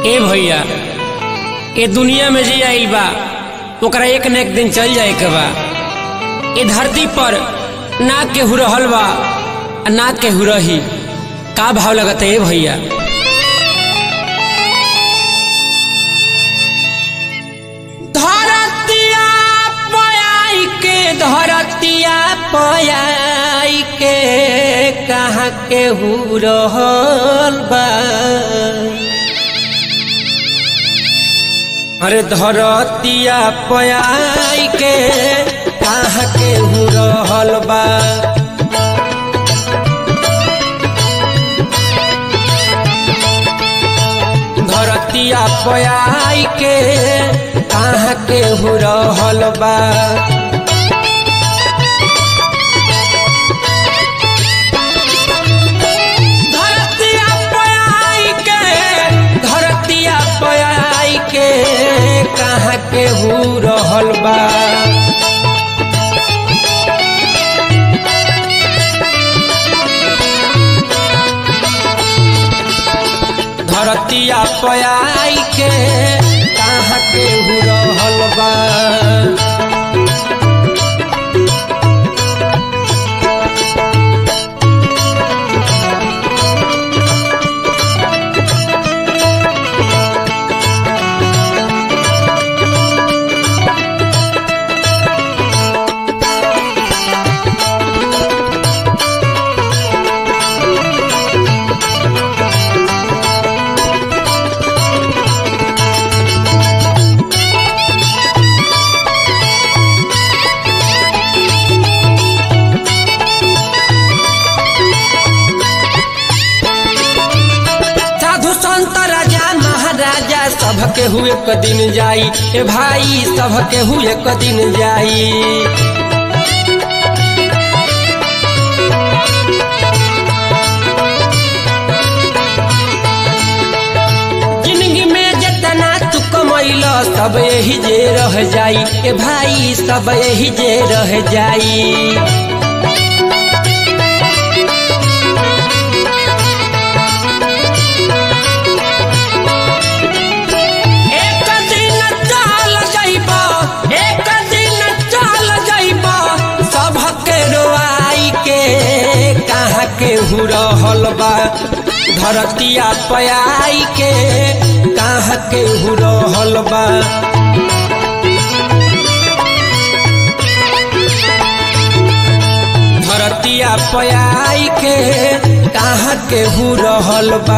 ए भैया ए दुनिया में जी आइल बा ओकरा एक न एक दिन चल जाए के बा। ए धरती पर ना केहू रहल बा ना केहू रही। का भाव लगता है भैया? धरतिया पयाई के कहाँ केहू रहल बा। अरे धरतिया पयाई के कहाँ केहू रहल बा। धरतिया पयाई के कहाँ केहू रहल बा। कहाँ केहू रहल बा। धरतिया पयाई के कहाँ केहू रहल बा। सबके हुए एक दिन जाई ए भाई, सबके हुए एक दिन जाई। जिंदगी में जितना तू कमैला सब यही जे रह जाई ए भाई, सब यही जे रह जाई। केहू रहल बा। धरतिया पयाई के कहाँ केहू रहल बा। धरतिया पयाई के कहाँ केहू रहल बा।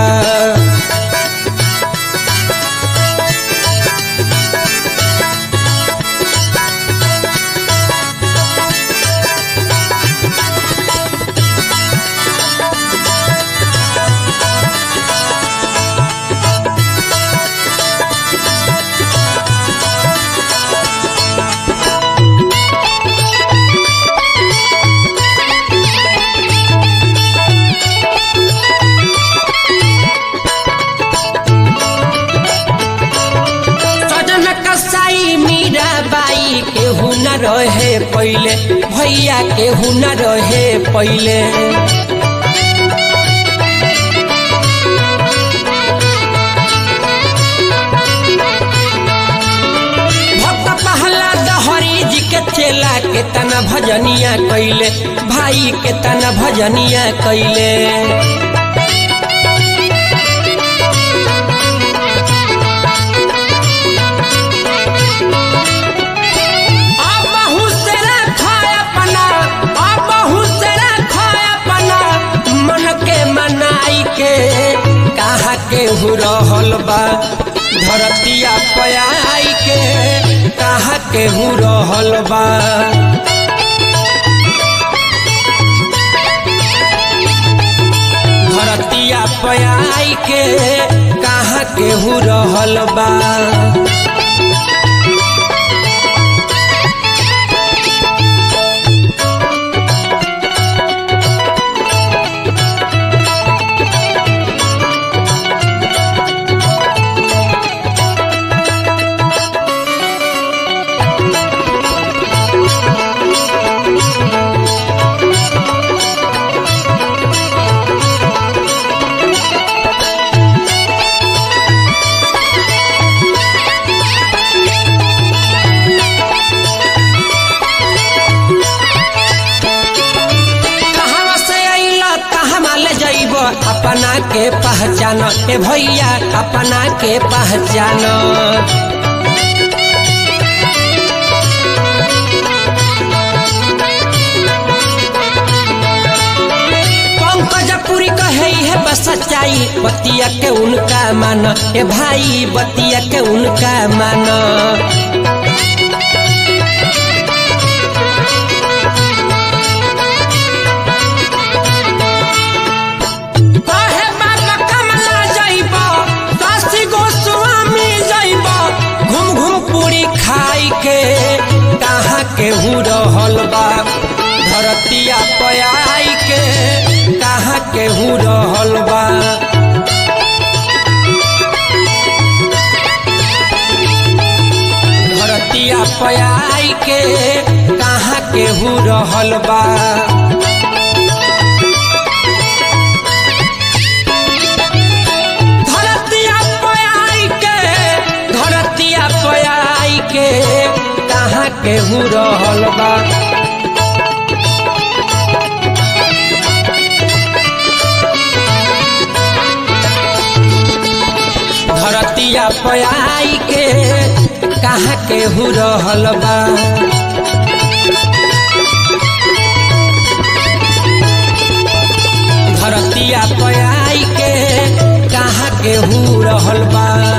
केहू न रहे पहले भैया, केहू न रहे पहले। भक्त प्रहलाद हरि जी के चेला के तना भजनिया कैले भाई, के तना भजनिया कैले। केहू रहल बा। धरतिया पयाई के कहाँ केहू रहल बा। धरतिया पयाई के कहाँ केहू रहल बा। अपना के पहचान ए भैया अपना के पहचान। पंकजपुरी कहे है बस सच्चाई बतिया के उनका मान ए भाई बतिया के उनका मान। कहाँ केहू रहल बा धरतिया पयाई के कहाँ केहू रहल बा। धरतिया पयाई के कहाँ केहू रहल बा। धरतिया पयाई के कहाँ केहू रहल बा। धरतिया पयाई के कहाँ केहू रहल बा। धरतिया पयाई के कहाँ केहू रहल बा।